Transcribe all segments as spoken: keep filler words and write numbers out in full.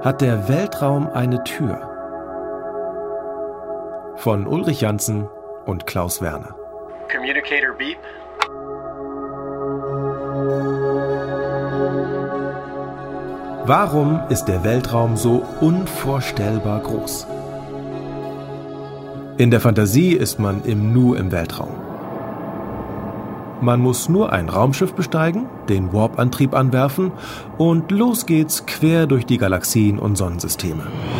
Hat der Weltraum eine Tür? Von Ulrich Janssen und Klaus Werner. Communicator beep. Warum ist der Weltraum so unvorstellbar groß? In der Fantasie ist man im Nu im Weltraum. Man muss nur ein Raumschiff besteigen, den Warp-Antrieb anwerfen und los geht's quer durch die Galaxien und Sonnensysteme.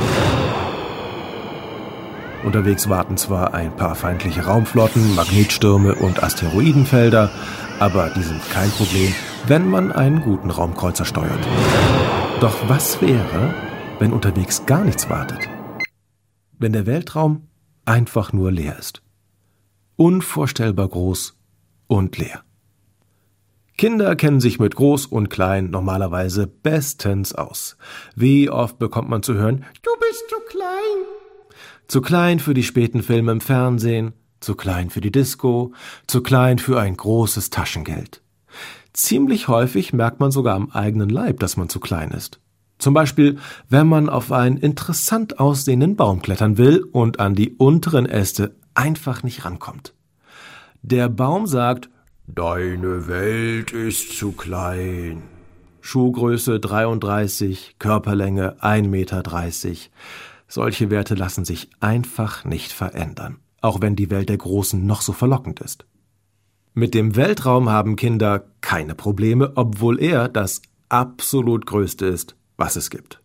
Unterwegs warten zwar ein paar feindliche Raumflotten, Magnetstürme und Asteroidenfelder, aber die sind kein Problem, wenn man einen guten Raumkreuzer steuert. Doch was wäre, wenn unterwegs gar nichts wartet? Wenn der Weltraum einfach nur leer ist. Unvorstellbar groß und leer. Kinder kennen sich mit Groß und Klein normalerweise bestens aus. Wie oft bekommt man zu hören, du bist zu klein. Zu klein für die späten Filme im Fernsehen, zu klein für die Disco, zu klein für ein großes Taschengeld. Ziemlich häufig merkt man sogar am eigenen Leib, dass man zu klein ist. Zum Beispiel, wenn man auf einen interessant aussehenden Baum klettern will und an die unteren Äste einfach nicht rankommt. Der Baum sagt, deine Welt ist zu klein. Schuhgröße dreiunddreißig, Körperlänge ein Meter dreißig. Solche Werte lassen sich einfach nicht verändern, auch wenn die Welt der Großen noch so verlockend ist. Mit dem Weltraum haben Kinder keine Probleme, obwohl er das absolut Größte ist, was es gibt.